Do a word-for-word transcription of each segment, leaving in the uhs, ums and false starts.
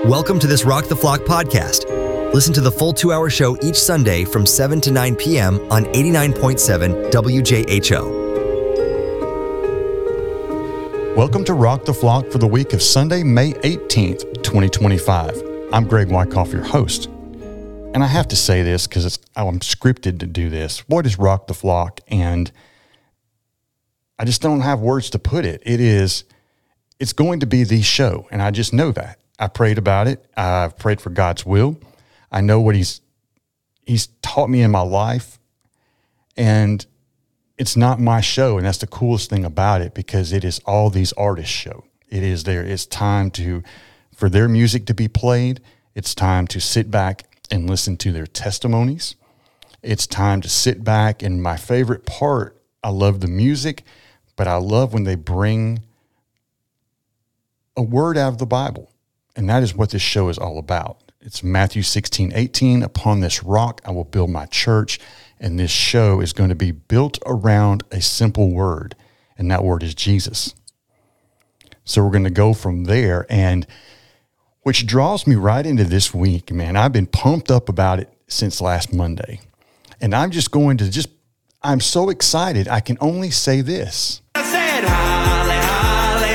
Welcome to this Rock the Flock podcast. Listen to the full two-hour show each Sunday from seven to nine p.m. on eighty-nine point seven W J H O. Welcome to Rock the Flock for the week of Sunday, May eighteenth, twenty twenty-five. I'm Greg Wyckoff, your host. And I have to say this because I'm scripted to do this. What is Rock the Flock? And I just don't have words to put it. It is, it's going to be the show, and I just know that. I prayed about it. I've prayed for God's will. I know what he's he's taught me in my life, and it's not my show, and that's the coolest thing about it because it is all these artists' show. It is there. It's time to for their music to be played. It's time to sit back and listen to their testimonies. It's time to sit back, and my favorite part, I love the music, but I love when they bring a word out of the Bible. And that is what this show is all about. It's Matthew sixteen eighteen. Upon this rock, I will build my church. And this show is going to be built around a simple word. And that word is Jesus. So we're going to go from there. And which draws me right into this week, man. I've been pumped up about it since last Monday. And I'm just going to just, I'm so excited. I can only say this. I said, holly, holly,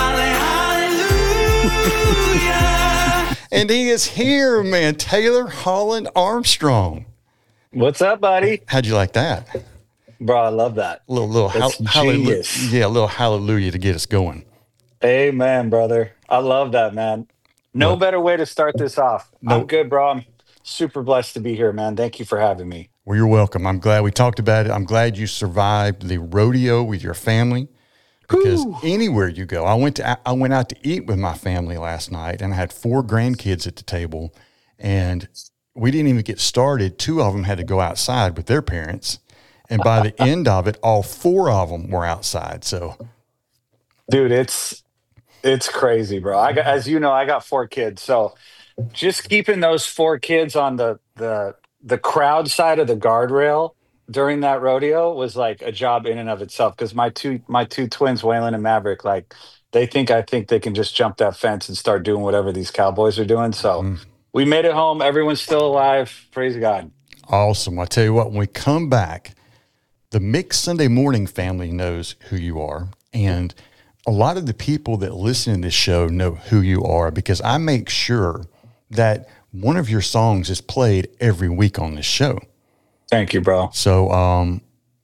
holly, hallelujah. And he is here, man. Taylor Holland Armstrong. What's up, buddy? How'd you like that? Bro, I love that. A little, little hall- That's hallelujah. genius. Yeah, a little hallelujah to get us going. Amen, brother. I love that, man. No Well, better way to start this off. No. I'm good, bro. I'm super blessed to be here, man. Thank you for having me. Well, you're welcome. I'm glad we talked about it. I'm glad you survived the rodeo with your family because Whew. anywhere you go, I went to I went out to eat with my family last night, and I had four grandkids at the table, and we didn't even get started. Two of them had to go outside with their parents, and by the end of it, all four of them were outside. So, Dude, it's it's crazy, bro. I got, as you know, I got four kids. So just keeping those four kids on the the the crowd side of the guardrail during that rodeo was like a job in and of itself. Because my two my two twins, Waylon and Maverick, like they think I think they can just jump that fence and start doing whatever these cowboys are doing. So mm, we made it home. Everyone's still alive. Praise God. awesome. I tell you what, when we come back, the Mixed Sunday Morning family knows who you are, and a lot of the people that listen to this show know who you are because I make sure that one of your songs is played every week on this show. Thank you, bro. So um,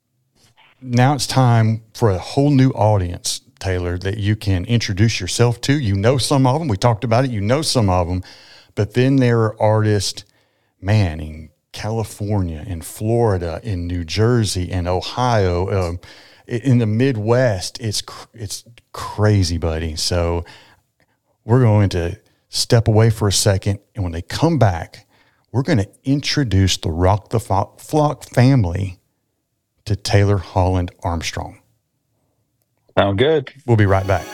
now it's time for a whole new audience, Taylor, that you can introduce yourself to. You know some of them. We talked about it. You know some of them. But then there are artists, man, in California, in Florida, in New Jersey, in Ohio, um, in the Midwest. It's cr- it's crazy, buddy. So we're going to step away for a second, and when they come back, we're going to introduce the Rock the Fo- Flock family to Taylor Holland Armstrong. Sound good. We'll be right back.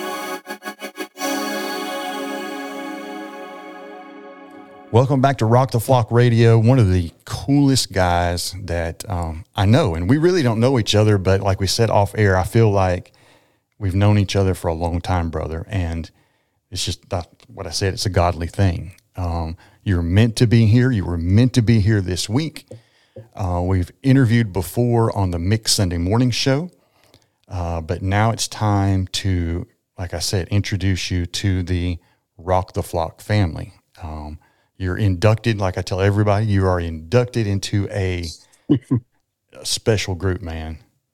Welcome back to Rock the Flock Radio. One of the coolest guys that um, I know, and we really don't know each other, but like we said off air, I feel like we've known each other for a long time, brother, and it's just that's what I said. It's a godly thing. Um, you're meant to be here. You were meant to be here this week. Uh, we've interviewed before on the Mixed Sunday Morning Show, uh, but now it's time to, like I said, introduce you to the Rock the Flock family. Um, you're inducted, like I tell everybody, you are inducted into a, a special group, man.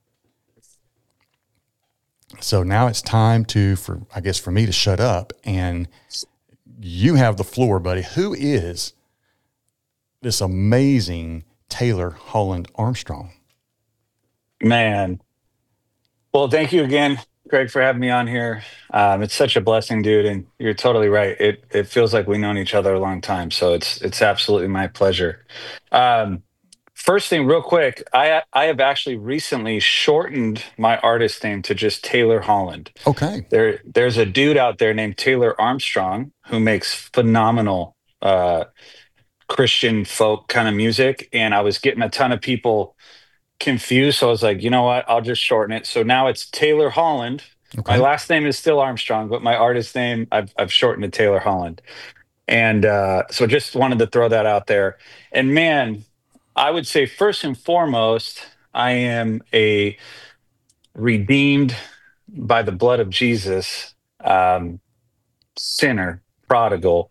So now it's time to, for I guess, for me to shut up, and you have the floor, buddy. Who is this amazing Taylor Holland Armstrong? Man. Well, thank you again, Greg, for having me on here. Um, it's such a blessing, dude, and you're totally right. It it feels like we've known each other a long time, so it's it's absolutely my pleasure. Um, First thing, real quick, I I have actually recently shortened my artist name to just Taylor Holland. Okay. There there's a dude out there named Taylor Armstrong who makes phenomenal uh, Christian folk kind of music, and I was getting a ton of people confused, so I was like, you know what, I'll just shorten it. So now it's Taylor Holland, My Okay. last name is still Armstrong, but my artist name I've I've shortened to Taylor Holland. And uh, so just wanted to throw that out there. And man, I would say first and foremost, I am a redeemed by the blood of Jesus um, sinner, prodigal.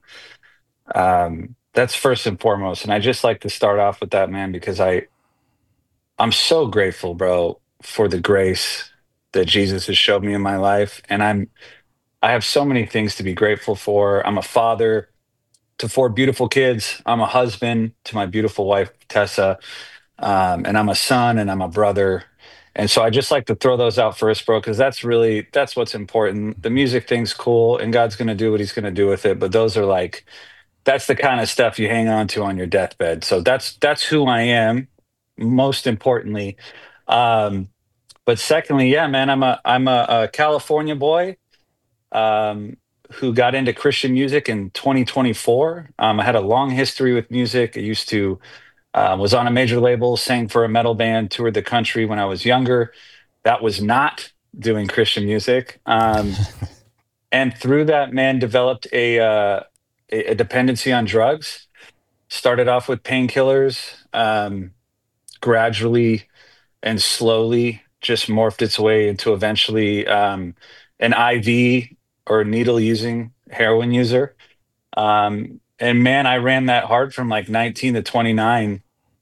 Um, that's first and foremost. And I just like to start off with that, man, because I I'm so grateful, bro, for the grace that Jesus has showed me in my life. And I'm I have so many things to be grateful for. I'm a father to four beautiful kids. I'm a husband to my beautiful wife, Tessa. Um, and I'm a son and I'm a brother. And so I just like to throw those out first, bro, because that's really that's what's important. The music thing's cool and God's gonna do what he's gonna do with it. But those are like that's the kind of stuff you hang on to on your deathbed. So that's that's who I am, most importantly. Um, but secondly, yeah, man, I'm a I'm a, a California boy um, who got into Christian music in twenty twenty-four. Um, I had a long history with music. I used to uh, was on a major label, sang for a metal band, toured the country when I was younger. That was not doing Christian music. Um, and through that, man, developed a, uh, a a dependency on drugs. Started off with painkillers, um, gradually and slowly just morphed its way into eventually um, an I V or needle using heroin user. Um, and man, I ran that hard from like nineteen to twenty-nine.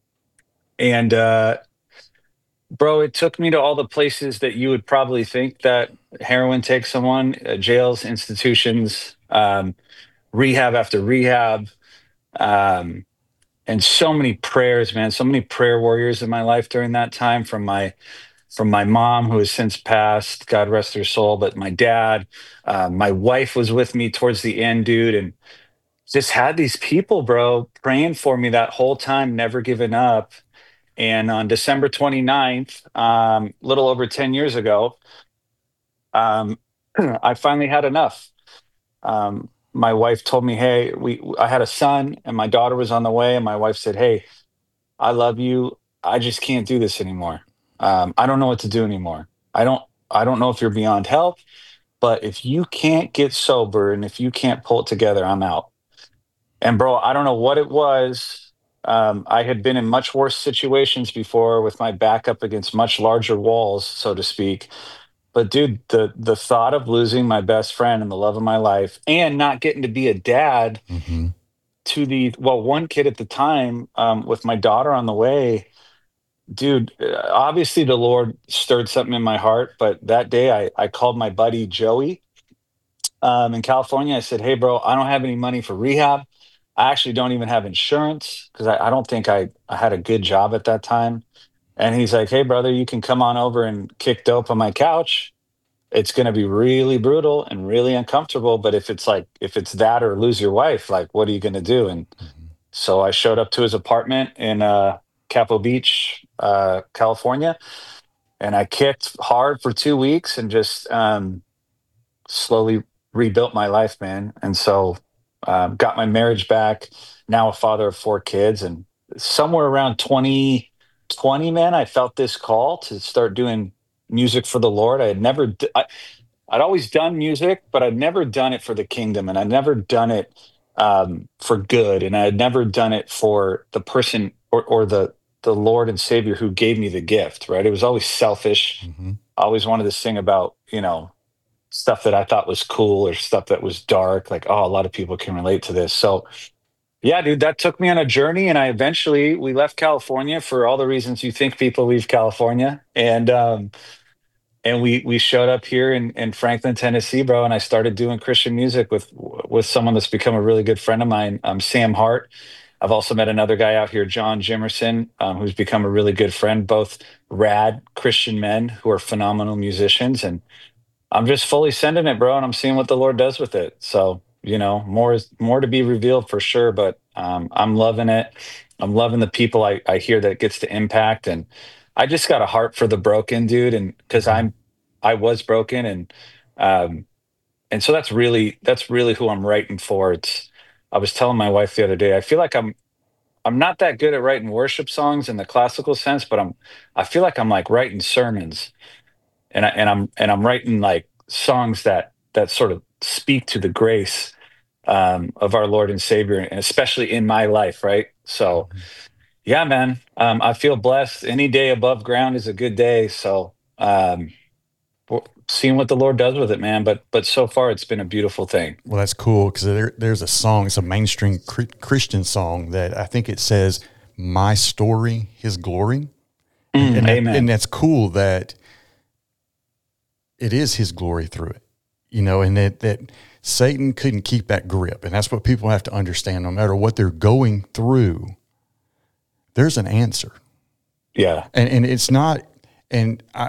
And uh, bro, it took me to all the places that you would probably think that heroin takes someone, uh, jails, institutions, um, rehab after rehab. Um, and so many prayers, man, so many prayer warriors in my life during that time from my from my mom who has since passed, God rest her soul, but my dad, uh, my wife was with me towards the end, dude, and just had these people, bro, praying for me that whole time, never giving up. And on December twenty-ninth, um, little over ten years ago, um, I finally had enough. Um, my wife told me, "Hey, we I had a son and my daughter was on the way." And my wife said, "Hey, I love you. I just can't do this anymore. Um, I don't know what to do anymore. I don't I don't know if you're beyond help, but if you can't get sober and if you can't pull it together, I'm out." And bro, I don't know what it was. Um, I had been in much worse situations before with my back up against much larger walls, so to speak. But dude, the the thought of losing my best friend and the love of my life and not getting to be a dad Mm-hmm. to the well, one kid at the time, um, with my daughter on the way, dude, uh, obviously the Lord stirred something in my heart. But that day, I I called my buddy Joey um, in California. I said, "Hey, bro, I don't have any money for rehab. I actually don't even have insurance because I, I don't think I, I had a good job at that time." And he's like, "Hey, brother, you can come on over and kick dope on my couch. It's going to be really brutal and really uncomfortable. But if it's like, if it's that or lose your wife, like, what are you going to do?" And Mm-hmm. so I showed up to his apartment in uh, Capo Beach, uh, California, and I kicked hard for two weeks and just um, slowly rebuilt my life, man. And so um, got my marriage back. Now a father of four kids, and somewhere around twenty twenty, man, I felt this call to start doing music for the Lord. I had never, d- I, I'd always done music, but I'd never done it for the kingdom, and I'd never done it um, for good, and I had never done it for the person or, or the the Lord and Savior who gave me the gift. Right? It was always selfish. Mm-hmm. I always wanted to sing about, you know, stuff that I thought was cool or stuff that was dark. Like, oh, a lot of people can relate to this. So, yeah, dude, that took me on a journey, and I eventually we left California for all the reasons you think people leave California, and um, and we we showed up here in, in Franklin, Tennessee, bro. And I started doing Christian music with with someone that's become a really good friend of mine, um, Sam Hart. I've also met another guy out here, John Jimerson, um, who's become a really good friend. Both rad Christian men who are phenomenal musicians, and I'm just fully sending it, bro, and I'm seeing what the Lord does with it. So, you know, more is more to be revealed for sure, but um, I'm loving it. I'm loving the people I, I hear that it gets to impact, and I just got a heart for the broken, dude, and because Mm-hmm. I'm I was broken, and um, and so that's really that's really who I'm writing for. It's I was telling my wife the other day, I feel like I'm I'm not that good at writing worship songs in the classical sense, but I'm I feel like I'm like writing sermons, and I and I'm and I'm writing like songs that that sort of speak to the grace um, of our Lord and Savior, and especially in my life, right? So, yeah, man, um, I feel blessed. Any day above ground is a good day. So, um, w- seeing what the Lord does with it, man. But but so far, it's been a beautiful thing. Well, that's cool because there, there's a song, it's a mainstream cr- Christian song that I think it says, "My story, His glory," Mm, and, that, amen. and that's cool that it is His glory through it, you know, and that that Satan couldn't keep that grip, and that's what people have to understand. No matter what they're going through, there's an answer, Yeah. and and it's not, and I.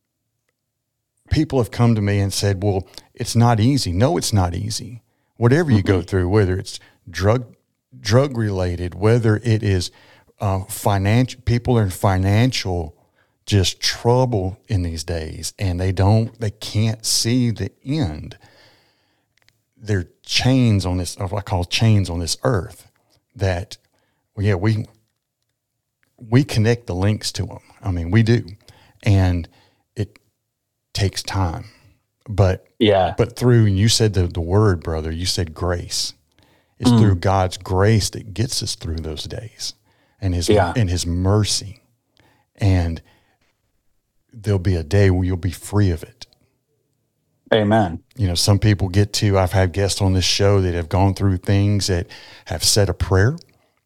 People have come to me and said, well, it's not easy. No, it's not easy. Whatever you go through, whether it's drug, drug related, whether it is uh, financial, people are in financial just trouble in these days, and they don't, they can't see the end. They're chains on this, what I call chains on this earth that, well, yeah, we, we connect the links to them. I mean, we do. And it takes time, but Yeah. but through, you said the, the word, brother, you said grace. It's Mm. through God's grace that gets us through those days, and his Yeah. and his mercy. And there'll be a day where you'll be free of it. Amen. You know, some people get to, I've had guests on this show that have gone through things, that have said a prayer.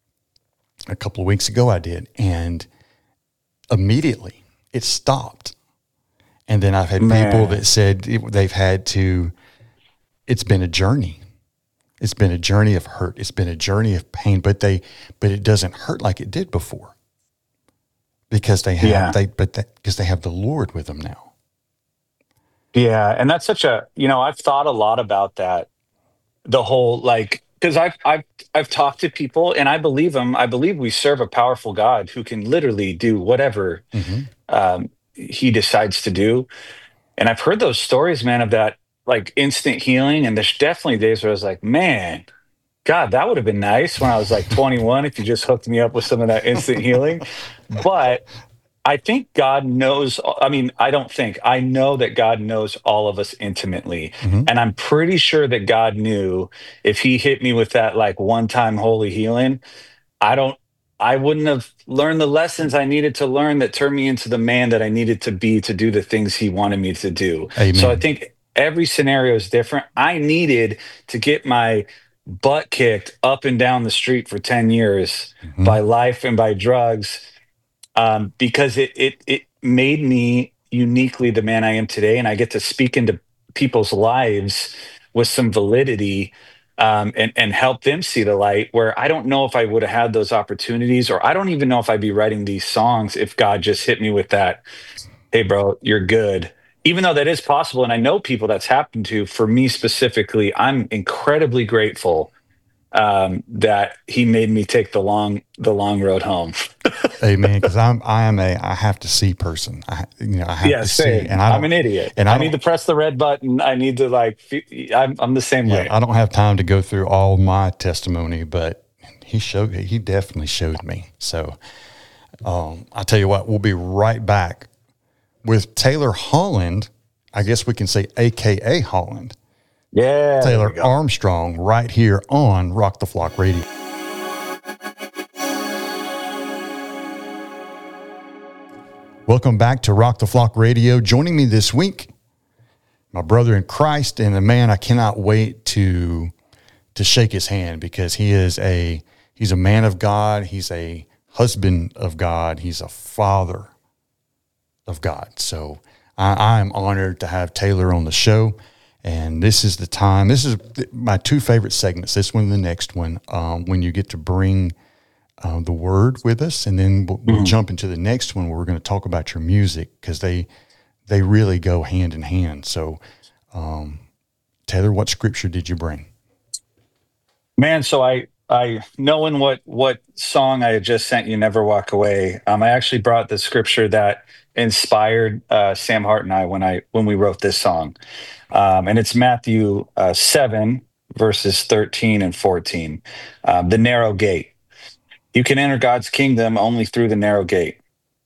A couple of weeks ago I did, and immediately it stopped. And then I've had Man. people that said it, they've had to, it's been a journey. It's been a journey of hurt. It's been a journey of pain, but they, but it doesn't hurt like it did before, because they have, Yeah. they, but that, because they have the Lord with them now. Yeah, and that's such a, you know, I've thought a lot about that. The whole, like, because I've I've I've talked to people, and I believe them. I believe we serve a powerful God who can literally do whatever Mm-hmm. um, He decides to do. And I've heard those stories, man, of that like instant healing. And there's definitely days where I was like, man, God, that would have been nice when I was like twenty-one if you just hooked me up with some of that instant healing. But I think God knows. I mean, I don't think, I know that God knows all of us intimately. Mm-hmm. And I'm pretty sure that God knew if He hit me with that like one time holy healing, I don't, I wouldn't have learned the lessons I needed to learn that turned me into the man that I needed to be to do the things He wanted me to do. Amen. So I think every scenario is different. I needed to get my butt kicked up and down the street for ten years Mm-hmm. by life and by drugs, um, because it, it it made me uniquely the man I am today, and I get to speak into people's lives with some validity, um, and and help them see the light. Where I don't know if I would have had those opportunities, or I don't even know if I'd be writing these songs if God just hit me with that. Hey, bro, you're good. Even though that is possible, and I know people that's happened to. For me specifically, I'm incredibly grateful um, that He made me take the long the long road home. Amen. Because I'm I am a I have to see person. I you know I have Yeah, to same. see, and I I'm don't, an idiot. and I, I need to don't- press the red button. I need to like. fe- I'm I'm the same way. yeah, I don't have time to go through all my testimony, but he showed he definitely showed me. So um, I tell you what, we'll be right back with Taylor Holland. I guess we can say A K A Holland. Yeah, there Taylor we go. Armstrong, right here on Rock the Flock Radio. Welcome back to Rock the Flock Radio. Joining me this week, my brother in Christ, and a man I cannot wait to to shake his hand, because he is a he's a man of God. He's a husband of God. He's a father of God. So I, I am honored to have Taylor on the show. And this is the time. This is my two favorite segments. This one and the next one, um, when you get to bring uh, the word with us, and then we'll, we'll jump into the next one where we're going to talk about your music, because they they really go hand in hand. So, um, Taylor, what scripture did you bring? Man, so I I knowing what what song I had just sent you, "Never Walk Away." Um, I actually brought the scripture that inspired uh, Sam Hart and I when I when we wrote this song, um, and it's Matthew uh, seven verses thirteen and fourteen. Um, the narrow gate. You can enter God's kingdom only through the narrow gate.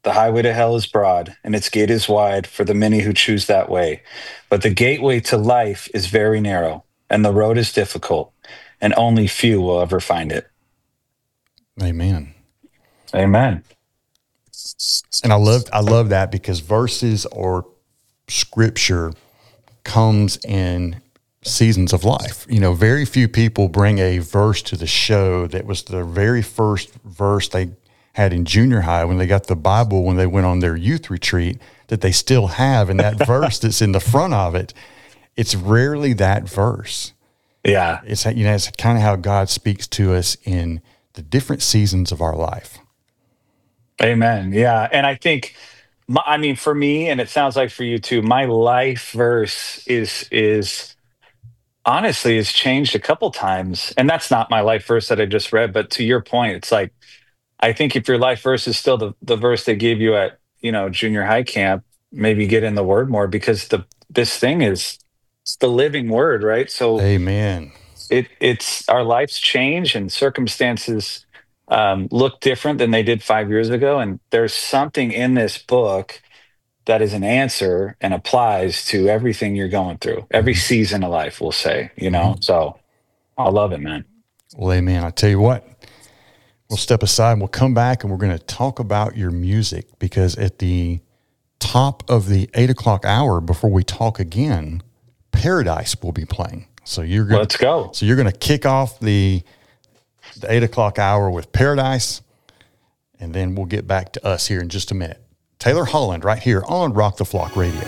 The highway to hell is broad, and its gate is wide for the many who choose that way. But the gateway to life is very narrow, and the road is difficult, and only few will ever find it. Amen. Amen. And I love I love that because verses or scripture comes in seasons of life. You know, very few people bring a verse to the show that was the very first verse they had in junior high when they got the Bible when they went on their youth retreat that they still have. And that verse that's in the front of it, it's rarely that verse. Yeah. It's, you know, it's kind of how God speaks to us in the different seasons of our life. Amen. Yeah. And I think, my, I mean, for me, and it sounds like for you too, my life verse is, is honestly, has changed a couple times. And that's not my life verse that I just read, but to your point, it's like, I think if your life verse is still the, the verse they gave you at, you know, junior high camp, maybe get in the word more because the, this thing is it's the living word, right? So Amen. it it's our lives change and circumstances um, look different than they did five years ago. And there's something in this book that is an answer and applies to everything you're going through, every season of life, we'll say, you know? Mm-hmm. So I love it, man. Well, amen. I tell you what, we'll step aside and we'll come back and we're going to talk about your music because at the top of the eight o'clock hour before we talk again, Paradise will be playing. So you're going Let's go. So you're going to kick off the the eight o'clock hour with Paradise, and then we'll get back to us here in just a minute. Taylor Holland right here on Rock the Flock Radio.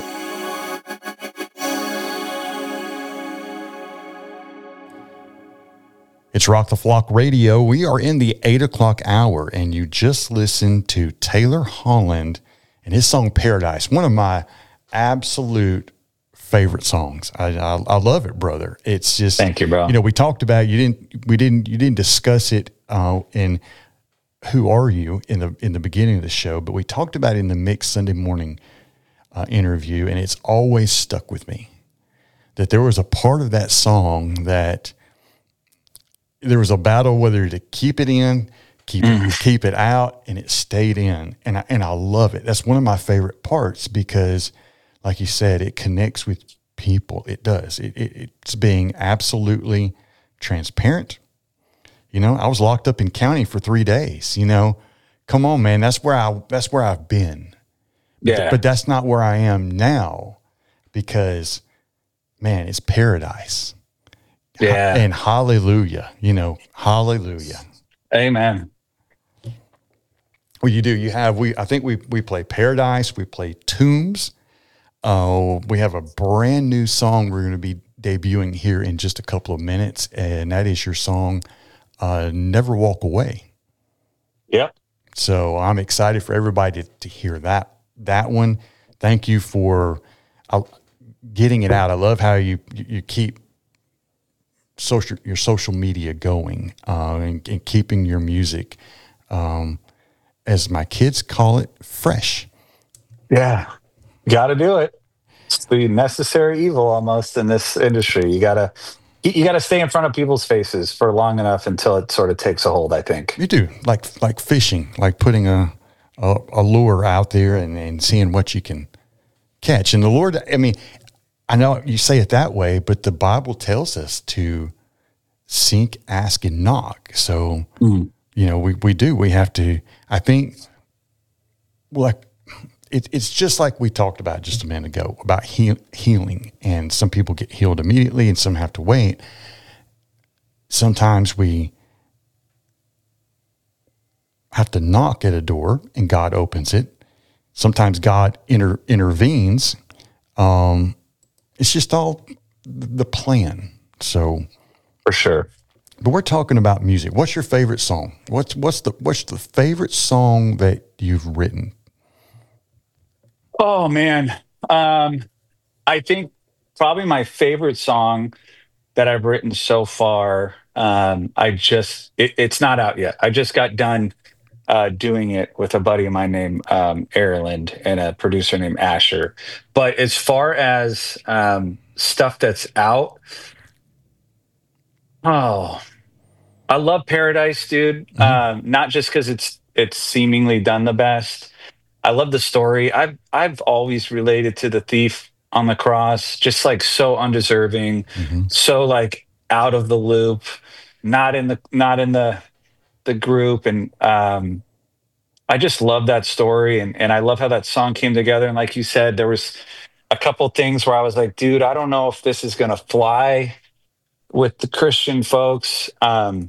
It's Rock the Flock Radio. We are in the eight o'clock hour, and you just listened to Taylor Holland and his song Paradise, one of my absolute favorite songs. I, I I love it, brother. It's just, thank you, bro. You know, we talked about you didn't we didn't you didn't discuss it uh, in Who Are You in the in the beginning of the show, but we talked about it in the Mix Sunday morning uh, interview, and it's always stuck with me that there was a part of that song that there was a battle whether to keep it in, keep Mm. it, keep it out, and it stayed in, and I, and I love it. That's one of my favorite parts because, like you said, it connects with people. It does. It, it, it's being absolutely transparent. You know, I was locked up in county for three days. You know, come on, man. That's where I. That's where I've been. Yeah, But that's not where I am now, because, man, it's paradise. yeah, And hallelujah. You know, hallelujah. amen. Well, you do. You have. We. I think we we play Paradise. We play Tombs. Uh, we have a brand new song we're going to be debuting here in just a couple of minutes, and that is your song, uh, Never Walk Away. Yep. So I'm excited for everybody to, to hear that that one. Thank you for uh, getting it out. I love how you you, you keep social your social media going uh, and, and keeping your music, um, as my kids call it, fresh. Yeah. Got to do it. It's the necessary evil almost in this industry. You got to you got to stay in front of people's faces for long enough until it sort of takes a hold, I think. You do, like like fishing, like putting a a, a lure out there and, and seeing what you can catch. And the Lord, I mean, I know you say it that way, but the Bible tells us to seek, ask, and knock. So, Mm. you know, we, we do. We have to, I think, like, it, it's just like we talked about just a minute ago about heal, healing. And some people get healed immediately and some have to wait. Sometimes we have to knock at a door and God opens it. Sometimes God inter, intervenes. Um, it's just all the plan. So, For sure. but we're talking about music. What's your favorite song? What's what's the what's the favorite song that you've written? Oh man. Um I think probably my favorite song that I've written so far. Um I just it, it's not out yet. I just got done uh doing it with a buddy of mine named um Ireland and a producer named Asher. But as far as um stuff that's out, oh, I love Paradise, dude. Um, not just because it's it's seemingly done the best, I love the story. I've I've always related to the thief on the cross, just like so undeserving, Mhm. so like out of the loop, not in the not in the the group, and um, I just love that story, and and I love how that song came together. And like you said, there was a couple things where I was like, dude, I don't know if this is gonna fly with the Christian folks. Um,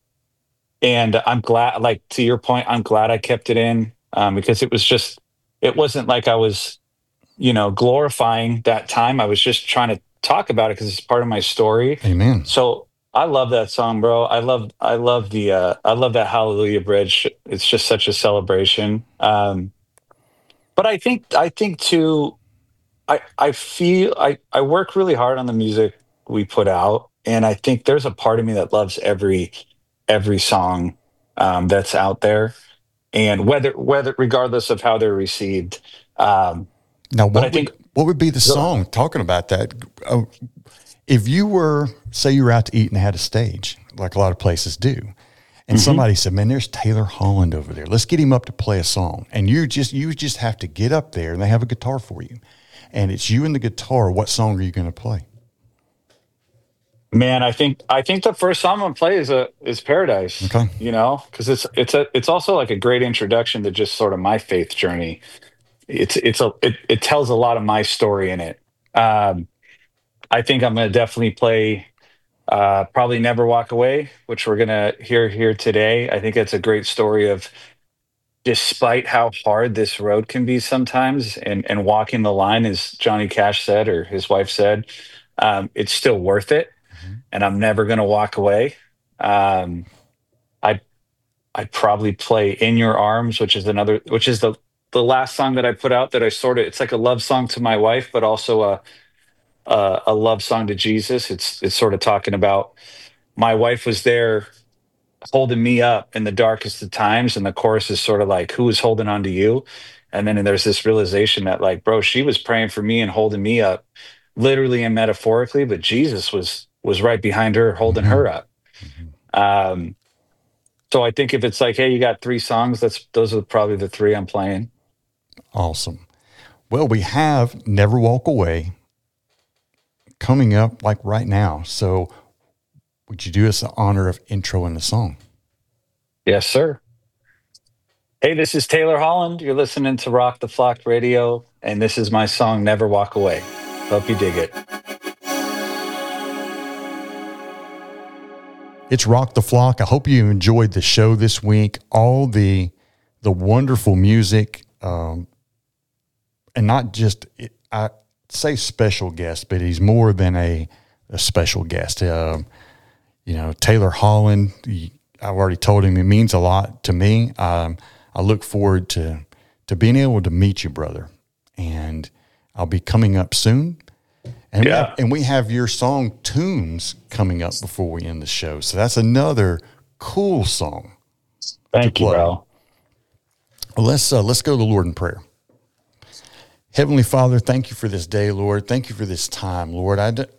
and I'm glad, like to your point, I'm glad I kept it in um, because it was just, it wasn't like I was, you know, glorifying that time. I was just trying to talk about it because it's part of my story. Amen. So I love that song, bro. I love, I love the, uh, I love that Hallelujah bridge. It's just such a celebration. Um, but I think, I think too, I, I feel I, I work really hard on the music we put out, and I think there's a part of me that loves every every song um, that's out there, and whether whether regardless of how they're received. Um, Now, but I what would think what would be the song talking about that? Uh, if you were, say, you were out to eat and had a stage, like a lot of places do, and somebody said, "Man, there's Taylor Holland over there. Let's get him up to play a song." And you just you just have to get up there, and they have a guitar for you, and it's you and the guitar. What song are you going to play? man, I think I think the first song I'm gonna play is a is Paradise. Okay. You know, because it's it's a it's also like a great introduction to just sort of my faith journey. It's it's a it, it tells a lot of my story in it. Um, I think I'm gonna definitely play uh, probably Never Walk Away, which we're gonna hear here today. I think it's a great story of despite how hard this road can be sometimes, and and walking the line, as Johnny Cash said or his wife said, um, it's still worth it, and I'm never gonna walk away. Um, I I'd probably play In Your Arms, which is another, which is the the last song that I put out that I sort of, it's like a love song to my wife, but also a a, a love song to Jesus. It's it's sort of talking about my wife was there holding me up in the darkest of times, and the chorus is sort of like, who is holding on to you? And then there's this realization that like, bro, she was praying for me and holding me up, literally and metaphorically, but Jesus was was right behind her, holding Mhm. her up. Um, so I think if it's like, hey, you got three songs, that's those are probably the three I'm playing. Awesome. Well, we have Never Walk Away coming up like right now. So would you do us the honor of intro in the song? Yes, sir. Hey, this is Taylor Holland. You're listening to Rock the Flock Radio, and this is my song, Never Walk Away. Hope you dig it. It's Rock the Flock. I hope you enjoyed the show this week. All the the wonderful music, um, and not just I say special guest, but he's more than a a special guest. Um, you know, Taylor Holland. He, I've already told him it means a lot to me. Um, I look forward to to being able to meet you, brother. And I'll be coming up soon. And, we Yeah. have, and we have your song Tunes coming up before we end the show. So that's another cool song. Thank you, play. bro. Well, let's uh, let's go to the Lord in prayer. Heavenly Father, thank you for this day, Lord. Thank you for this time, Lord. I d-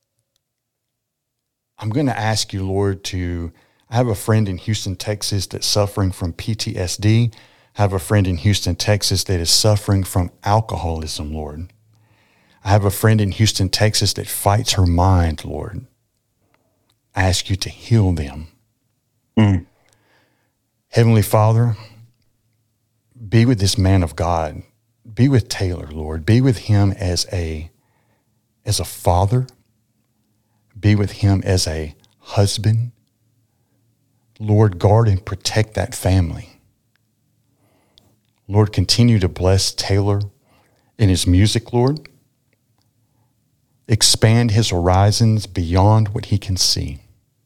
I'm going to ask you, Lord, to I have a friend in Houston, Texas that's suffering from P T S D. I have a friend in Houston, Texas that is suffering from alcoholism, Lord. I have a friend in Houston, Texas that fights her mind, Lord. I ask you to heal them. Mm. Heavenly Father, be with this man of God. Be with Taylor, Lord. Be with him as a, as a father. Be with him as a husband. Lord, guard and protect that family. Lord, continue to bless Taylor in his music, Lord. Expand his horizons beyond what he can see.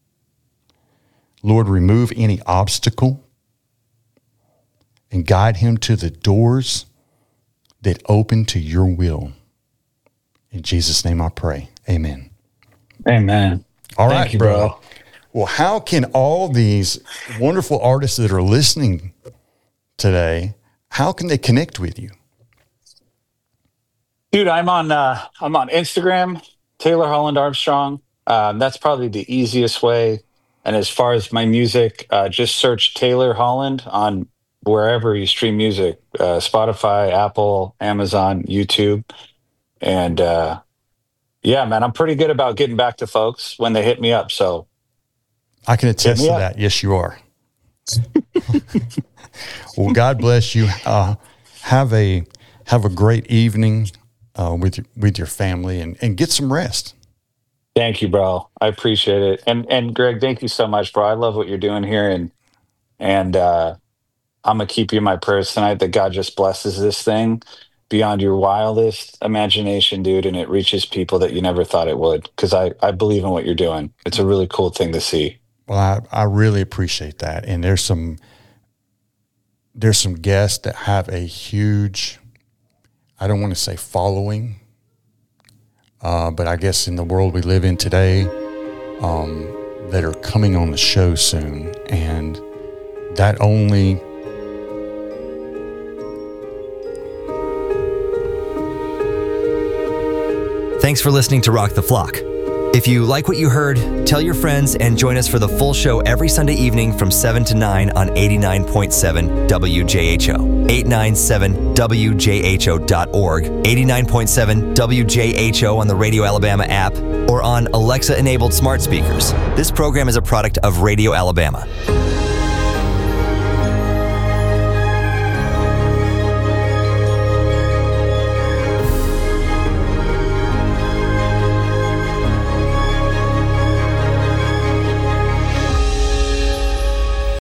Lord, remove any obstacle and guide him to the doors that open to your will. In Jesus' name I pray. Amen. Amen. All Thank right, you, bro. bro. Well, how can all these wonderful artists that are listening today, how can they connect with you? Dude, I'm on uh, I'm on Instagram, Taylor Holland Armstrong. Um, that's probably the easiest way. And as far as my music, uh, just search Taylor Holland on wherever you stream music, uh, Spotify, Apple, Amazon, YouTube. And uh, yeah, man, I'm pretty good about getting back to folks when they hit me up. So I can attest to up. that. Yes, you are. Well, God bless you. Uh, have a have a great evening uh, with your, with your family, and, and get some rest. Thank you, bro. I appreciate it. And and Greg, thank you so much, bro. I love what you're doing here, and and uh, I'm gonna keep you in my prayers tonight that God just blesses this thing beyond your wildest imagination, dude, and it reaches people that you never thought it would. Because I I believe in what you're doing. It's a really cool thing to see. Well, I, I really appreciate that. And there's some there's some guests that have a huge, I don't want to say following, uh, but I guess in the world we live in today, um, that are coming on the show soon. And that only Thanks for listening to Rock the Flock. If you like what you heard, tell your friends and join us for the full show every Sunday evening from seven to nine on eighty-nine point seven W J H O, eight ninety-seven W J H O dot org, eighty-nine point seven W J H O on the Radio Alabama app, or on Alexa-enabled smart speakers. This program is a product of Radio Alabama.